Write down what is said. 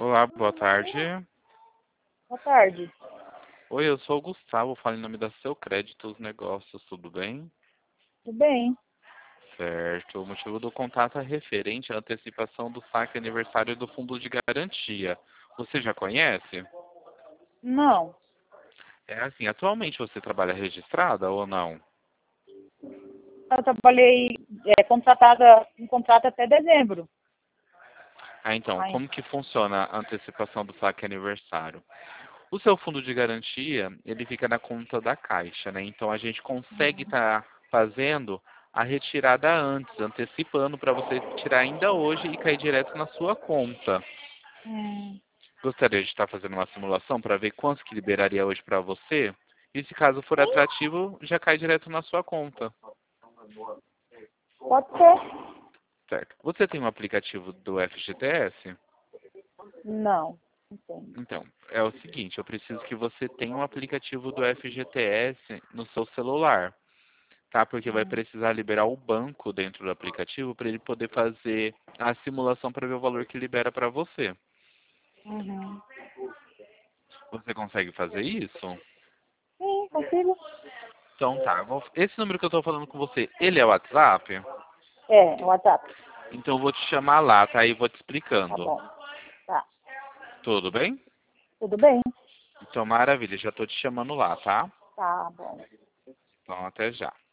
Olá, boa tarde. Boa tarde. Oi, eu sou o Gustavo, falo em nome da Seu Crédito, os negócios, tudo bem? Tudo bem? Certo. O motivo do contato é referente à antecipação do saque aniversário do Fundo de Garantia. Você já conhece? Não. É assim, atualmente você trabalha registrada ou não? Eu trabalhei contratada em contrato até dezembro. Ah, então, Ai. como que funciona a antecipação do saque aniversário? O seu fundo de garantia, ele fica na conta da Caixa, né? Então a gente consegue estar fazendo a retirada antes, antecipando para você tirar ainda hoje e cair direto na sua conta. Hum, Gostaria de estar fazendo uma simulação para ver quanto que liberaria hoje para você? E se caso for atrativo, já cai direto na sua conta, pode ser? certo? Você tem um aplicativo do FGTS? Não. Não tem. Então, é o seguinte, eu preciso que você tenha um aplicativo do FGTS no seu celular, tá? Porque vai Hum, precisar liberar o banco dentro do aplicativo para ele poder fazer a simulação para ver o valor que libera para você. Uhum. Você consegue fazer isso? Sim, consigo? Então tá, esse número que eu estou falando com você, ele é o WhatsApp? É, WhatsApp. Então eu vou te chamar lá, tá? E vou te Tá explicando. bom. Tá. Tudo bem? Tudo bem? Então maravilha, já estou te chamando lá, tá? Tá bom. Então até já.